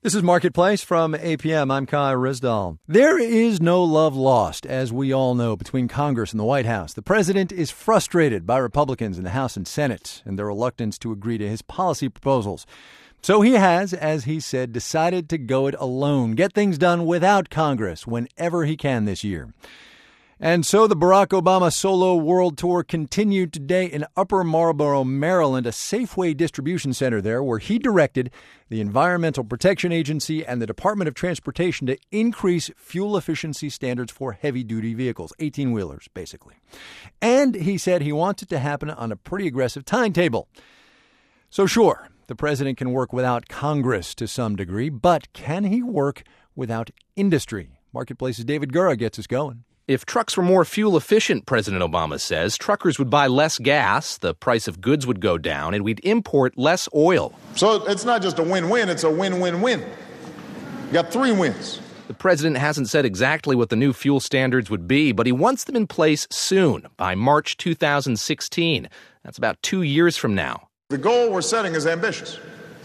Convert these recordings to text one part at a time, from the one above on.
This is Marketplace from APM. I'm Kai Rizdal. There is no love lost, as we all know, between Congress and the White House. The president is frustrated by Republicans in the House and Senate and their reluctance to agree to his policy proposals. So he has, as he said, decided to go it alone, get things done without Congress whenever he can this year. And so the Barack Obama solo world tour continued today in Upper Marlboro, Maryland, a Safeway distribution center there where he directed the Environmental Protection Agency and the Department of Transportation to increase fuel efficiency standards for heavy-duty vehicles, 18-wheelers, basically. And he said he wants it to happen on a pretty aggressive timetable. So sure, the president can work without Congress to some degree, but can he work without industry? Marketplace's David Gura gets us going. If trucks were more fuel efficient, President Obama says, truckers would buy less gas, the price of goods would go down, and we'd import less oil. So it's not just a win-win, it's a win-win-win. You got three wins. The president hasn't said exactly what the new fuel standards would be, but he wants them in place soon, by March 2016. That's about 2 years from now. The goal we're setting is ambitious.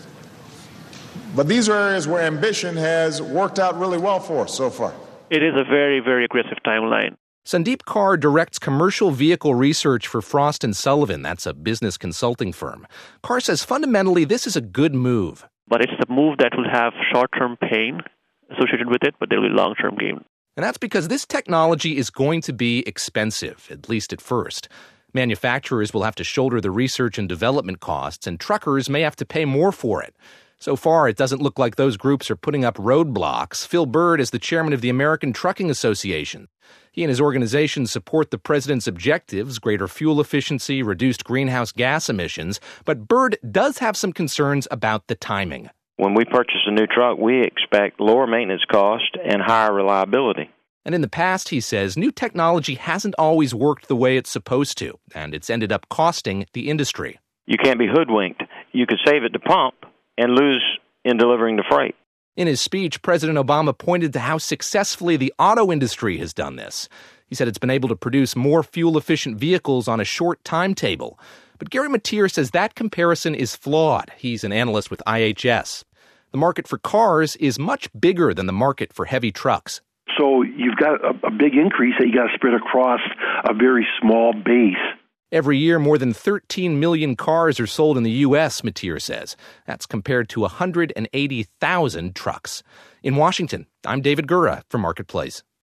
But these are areas where ambition has worked out really well for us so far. It is a very, very aggressive timeline. Sandeep Kaur directs commercial vehicle research for Frost & Sullivan. That's a business consulting firm. Kaur says fundamentally this is a good move. But it's a move that will have short-term pain associated with it, but there will be long-term gain. And that's because this technology is going to be expensive, at least at first. Manufacturers will have to shoulder the research and development costs, and truckers may have to pay more for it. So far, it doesn't look like those groups are putting up roadblocks. Phil Byrd is the chairman of the American Trucking Association. He and his organization support the president's objectives, greater fuel efficiency, reduced greenhouse gas emissions, but Byrd does have some concerns about the timing. When we purchase a new truck, we expect lower maintenance cost and higher reliability. And in the past, he says, new technology hasn't always worked the way it's supposed to, and it's ended up costing the industry. You can't be hoodwinked. You could save at the pump and lose in delivering the freight. In his speech, President Obama pointed to how successfully the auto industry has done this. He said it's been able to produce more fuel-efficient vehicles on a short timetable. But Gary Mateer says that comparison is flawed. He's an analyst with IHS. The market for cars is much bigger than the market for heavy trucks. So you've got a big increase that you got to spread across a very small base. Every year, more than 13 million cars are sold in the U.S., Mateer says. That's compared to 180,000 trucks. In Washington, I'm David Gura for Marketplace.